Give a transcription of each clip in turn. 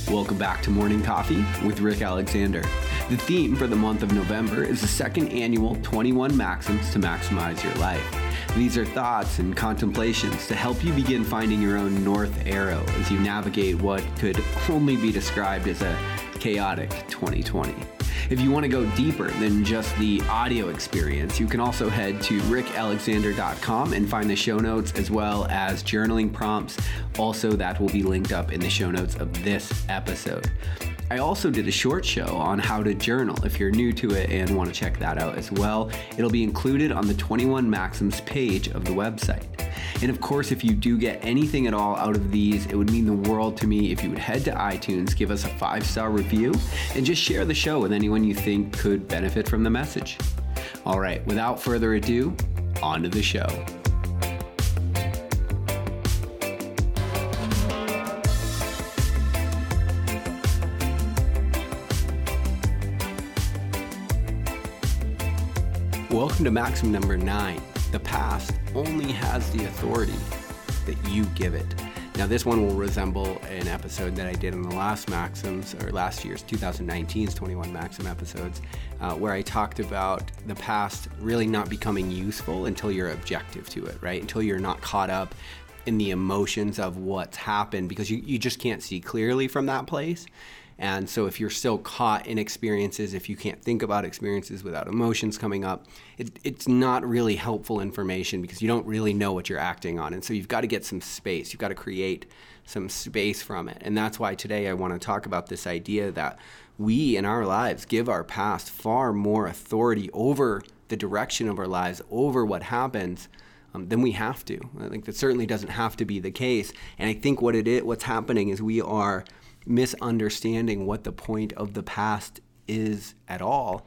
Welcome back to Morning Coffee with Rick Alexander. The theme for the month of November is the second annual 21 Maxims to Maximize Your Life. These are thoughts and contemplations to help you begin finding your own North Arrow as you navigate what could only be described as a chaotic 2020. If you want to go deeper than just the audio experience, you can also head to rickalexander.com and find the show notes as well as journaling prompts. Also, that will be linked up in the show notes of this episode. I also did a short show on how to journal if you're new to it and want to check that out as well. It'll be included on the 21 Maxims page of the website. And of course, if you do get anything at all out of these, it would mean the world to me if you would head to iTunes, give us a 5-star review, and just share the show with anyone you think could benefit from the message. All right, without further ado, on to the show. Welcome to Maxim number 9. The past only has the authority that you give it. Now, this one will resemble an episode that I did in the last Maxims, or last year's 2019's 21 Maxim episodes, where I talked about the past really not becoming useful until you're objective to it, right? Until you're not caught up in the emotions of what's happened, because you just can't see clearly from that place. And so if you're still caught in experiences, if you can't think about experiences without emotions coming up, it's not really helpful information because you don't really know what you're acting on. And so you've got to get some space. You've got to create some space from it. And that's why today I want to talk about this idea that we in our lives give our past far more authority over the direction of our lives, over what happens, than we have to. I think that certainly doesn't have to be the case. And I think what's happening is we are misunderstanding what the point of the past is at all,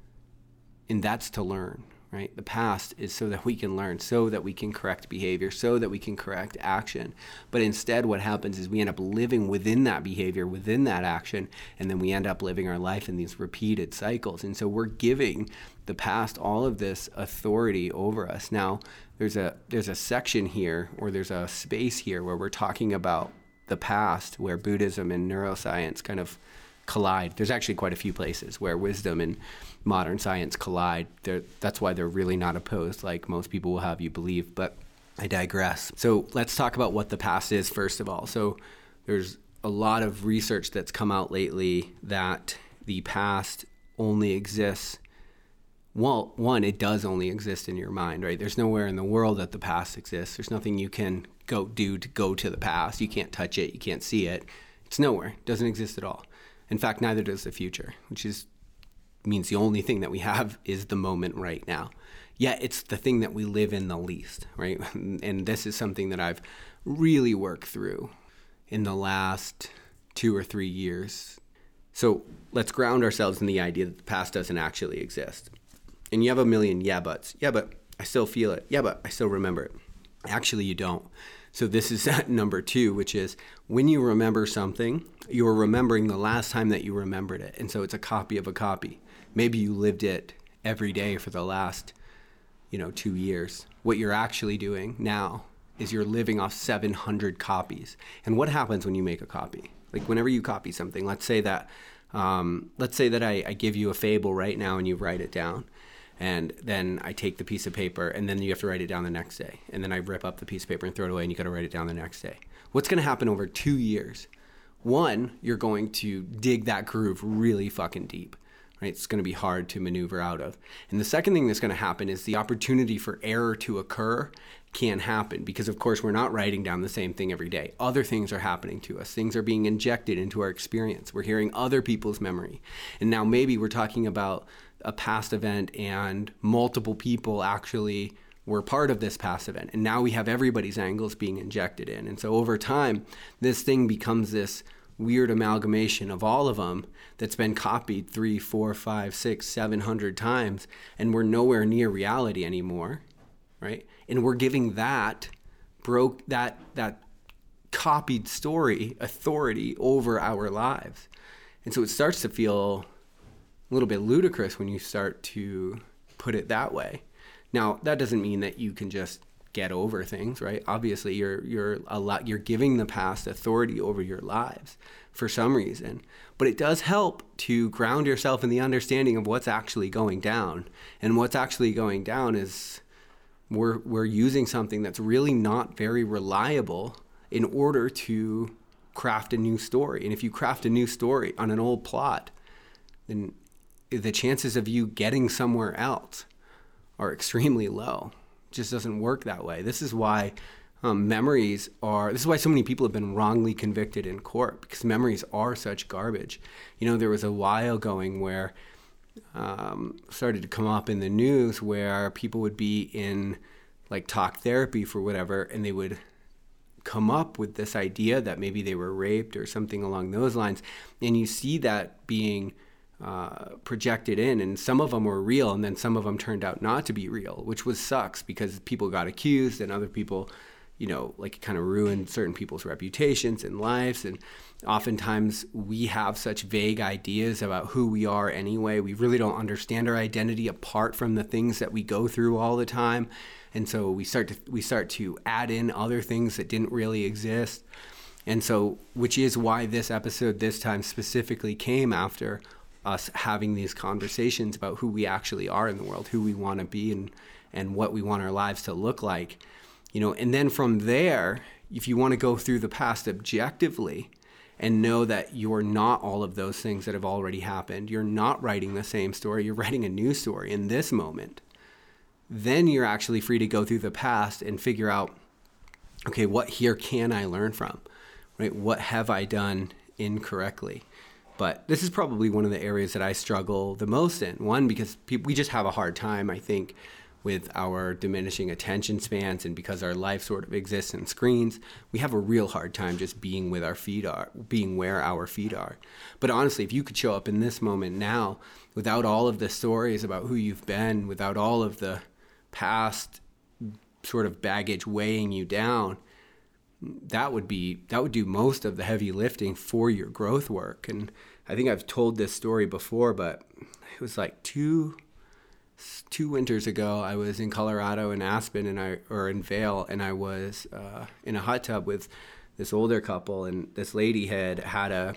and that's to learn, right? The past is so that we can learn, so that we can correct behavior, so that we can correct action. But instead what happens is we end up living within that behavior, within that action, and then we end up living our life in these repeated cycles. And so we're giving the past all of this authority over us. Now, there's a section here, or there's a space here where we're talking about the past, where Buddhism and neuroscience kind of collide. There's actually quite a few places where wisdom and modern science collide. That's why they're really not opposed, like most people will have you believe, but I digress. So let's talk about what the past is, first of all. So there's a lot of research that's come out lately that the past only exists. Well, one, it does only exist in your mind, right? There's nowhere in the world that the past exists. There's nothing you can go to the past. You can't touch it. You can't see it. It's nowhere. It doesn't exist at all. In fact, neither does the future, which means the only thing that we have is the moment right now. Yet it's the thing that we live in the least, right? And this is something that I've really worked through in the last 2 or 3 years. So let's ground ourselves in the idea that the past doesn't actually exist. And you have a million yeah buts. Yeah, but I still feel it. Yeah, but I still remember it. Actually, you don't. So this is number 2, which is when you remember something, you're remembering the last time that you remembered it. And so it's a copy of a copy. Maybe you lived it every day for the last, 2 years. What you're actually doing now is you're living off 700 copies. And what happens when you make a copy? Like whenever you copy something, let's say that I give you a fable right now and you write it down. And then I take the piece of paper and then you have to write it down the next day. And then I rip up the piece of paper and throw it away and you got to write it down the next day. What's going to happen over 2 years? One, you're going to dig that groove really fucking deep, right? It's going to be hard to maneuver out of. And the second thing that's going to happen is the opportunity for error to occur can happen because, of course, we're not writing down the same thing every day. Other things are happening to us. Things are being injected into our experience. We're hearing other people's memory. And now maybe we're talking about a past event and multiple people actually were part of this past event. And now we have everybody's angles being injected in. And so over time, this thing becomes this weird amalgamation of all of them that's been copied 3, 4, 5, 6, 700 times. And we're nowhere near reality anymore, right? And we're giving that copied story authority over our lives. And so it starts to feel a little bit ludicrous when you start to put it that way. Now, that doesn't mean that you can just get over things, right? Obviously, you're giving the past authority over your lives for some reason. But it does help to ground yourself in the understanding of what's actually going down. And what's actually going down is we're using something that's really not very reliable in order to craft a new story. And if you craft a new story on an old plot, then the chances of you getting somewhere else are extremely low. It just doesn't work that way. This is why this is why so many people have been wrongly convicted in court, because memories are such garbage. There was a while going where started to come up in the news where people would be in like talk therapy for whatever, and they would come up with this idea that maybe they were raped or something along those lines. And you see that being projected in, and some of them were real, and then some of them turned out not to be real, which sucks because people got accused and other people, it kind of ruined certain people's reputations and lives. And oftentimes we have such vague ideas about who we are anyway. We really don't understand our identity apart from the things that we go through all the time. And so we start to add in other things that didn't really exist. And so, which is why this episode this time specifically came after us having these conversations about who we actually are in the world, who we want to be, and what we want our lives to look like. And then from there, if you want to go through the past objectively and know that you're not all of those things that have already happened, you're not writing the same story, you're writing a new story in this moment, then you're actually free to go through the past and figure out, okay, what here can I learn from, right? What have I done incorrectly? But this is probably one of the areas that I struggle the most in. One, because we just have a hard time, I think, with our diminishing attention spans, and because our life sort of exists in screens, we have a real hard time just being where our feet are. But honestly, if you could show up in this moment now without all of the stories about who you've been, without all of the past sort of baggage weighing you down, that would do most of the heavy lifting for your growth work. And I think I've told this story before, but it was like two winters ago. I was in Colorado in Aspen in Vail, and I was in a hot tub with this older couple, and this lady had had a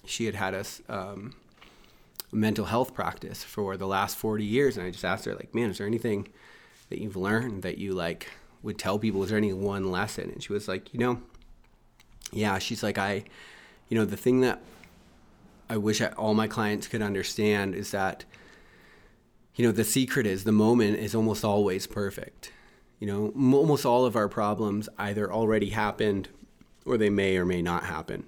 mental health practice for the last 40 years. And I just asked her, like, man, is there anything that you've learned that you would tell people? Is there any one lesson? And she was like, yeah, she's like, the thing that I wish all my clients could understand is that, the secret is the moment is almost always perfect. Almost all of our problems either already happened or they may or may not happen.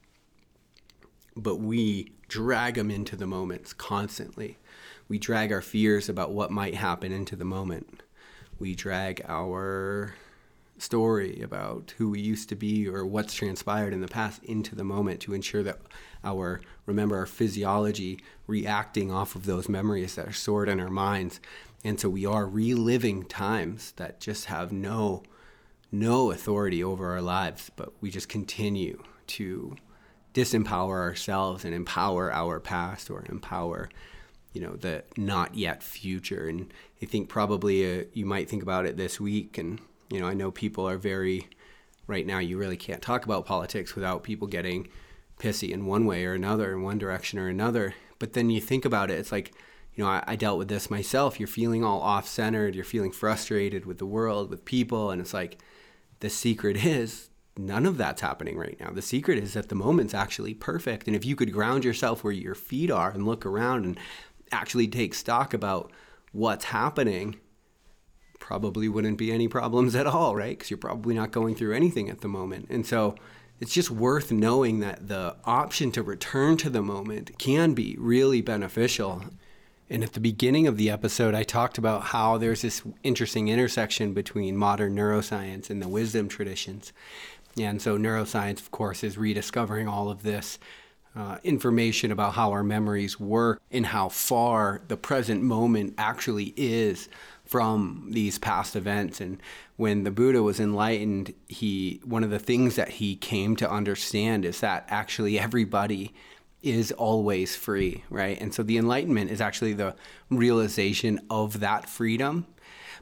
But we drag them into the moments constantly. We drag our fears about what might happen into the moment. We drag our story about who we used to be or what's transpired in the past into the moment to ensure that our physiology reacting off of those memories that are stored in our minds. And so we are reliving times that just have no authority over our lives, but we just continue to disempower ourselves and empower our past, or empower the not yet future. And I think probably you might think about it this week, and I know people are right now, you really can't talk about politics without people getting pissy in one way or another, in one direction or another. But then you think about it, it's like, I dealt with this myself. You're feeling all off-centered, you're feeling frustrated with the world, with people, and it's like, the secret is none of that's happening right now. The secret is that the moment's actually perfect. And if you could ground yourself where your feet are and look around and actually take stock about what's happening, probably wouldn't be any problems at all, right? Because you're probably not going through anything at the moment. And so it's just worth knowing that the option to return to the moment can be really beneficial. And at the beginning of the episode, I talked about how there's this interesting intersection between modern neuroscience and the wisdom traditions. And so neuroscience, of course, is rediscovering all of this information about how our memories work and how far the present moment actually is from these past events. And when the Buddha was enlightened, one of the things that he came to understand is that actually everybody is always free, right? And so the enlightenment is actually the realization of that freedom.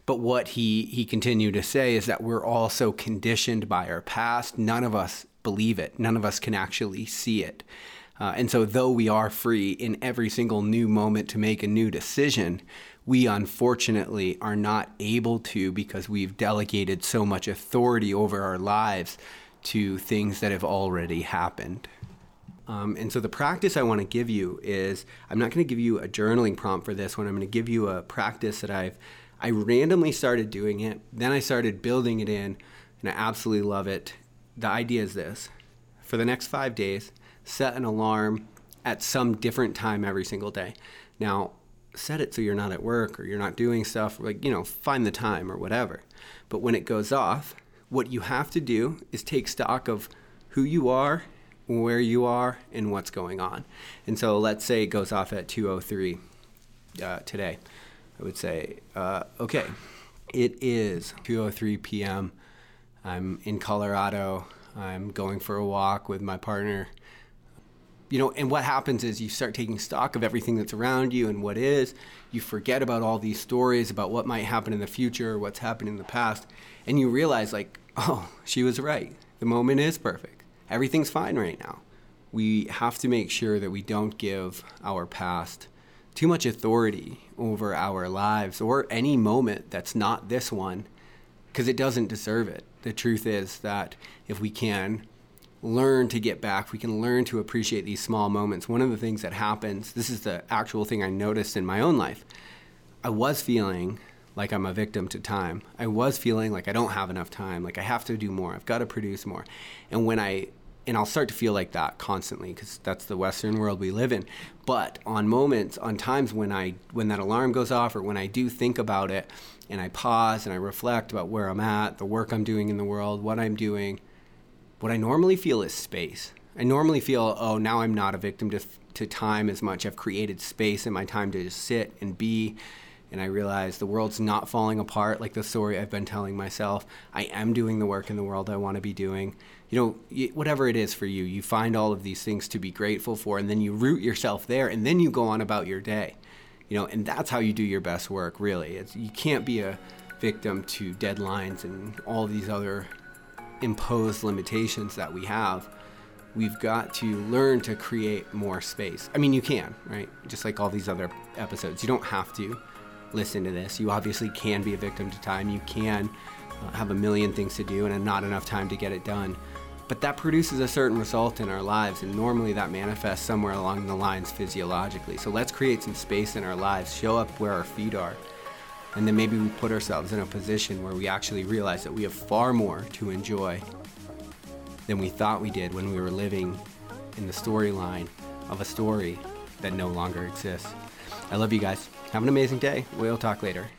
But what he continued to say is that we're all so conditioned by our past. None of us believe it. None of us can actually see it. And so though we are free in every single new moment to make a new decision, we unfortunately are not able to because we've delegated so much authority over our lives to things that have already happened. And so the practice I want to give you is, I'm not going to give you a journaling prompt for this one. I'm going to give you a practice that I randomly started doing it. Then I started building it in, and I absolutely love it. The idea is this: for the next 5 days, set an alarm at some different time every single day. Now, set it so you're not at work or you're not doing stuff, like, find the time or whatever. But when it goes off, what you have to do is take stock of who you are, where you are, and what's going on. And so let's say it goes off at 2:03 today. I would say, okay, it is 2:03 p.m. I'm in Colorado. I'm going for a walk with my partner. And what happens is you start taking stock of everything that's around you and what is. You forget about all these stories about what might happen in the future, what's happened in the past, and you realize, like, oh, she was right. The moment is perfect. Everything's fine right now. We have to make sure that we don't give our past too much authority over our lives or any moment that's not this one, because it doesn't deserve it. The truth is that if we can learn to get back, we can learn to appreciate these small moments. One of the things that happens, this is the actual thing I noticed in my own life. I was feeling like I'm a victim to time. I was feeling like I don't have enough time, like I have to do more, I've got to produce more. And I'll start to feel like that constantly, because that's the Western world we live in. But on times when that alarm goes off, or when I do think about it and I pause and I reflect about where I'm at, the work I'm doing in the world, what I'm doing, what I normally feel is space. I normally feel, oh, now I'm not a victim to time as much. I've created space in my time to just sit and be. And I realize the world's not falling apart like the story I've been telling myself. I am doing the work in the world I want to be doing. Whatever it is for you, you find all of these things to be grateful for, and then you root yourself there, and then you go on about your day. And that's how you do your best work, really. You can't be a victim to deadlines and all these other imposed limitations that we have. We've got to learn to create more space. I mean, you can, right? Just like all these other episodes. You don't have to listen to this. You obviously can be a victim to time. You can have a million things to do and not enough time to get it done. But that produces a certain result in our lives, and normally that manifests somewhere along the lines physiologically. So let's create some space in our lives, show up where our feet are, and then maybe we put ourselves in a position where we actually realize that we have far more to enjoy than we thought we did when we were living in the storyline of a story that no longer exists. I love you guys. Have an amazing day. We'll talk later.